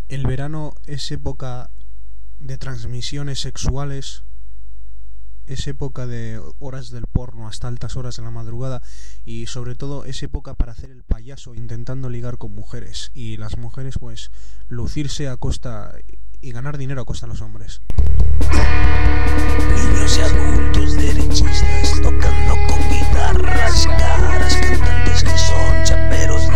El verano es época de transmisiones sexuales, es época de horas del porno hasta altas horas de la madrugada y sobre todo es época para hacer el payaso intentando ligar con mujeres y las mujeres pues lucirse a costa y ganar dinero a costa de los hombres. Niños y adultos derechistas tocando con guitarras caras, cantantes que son chaperos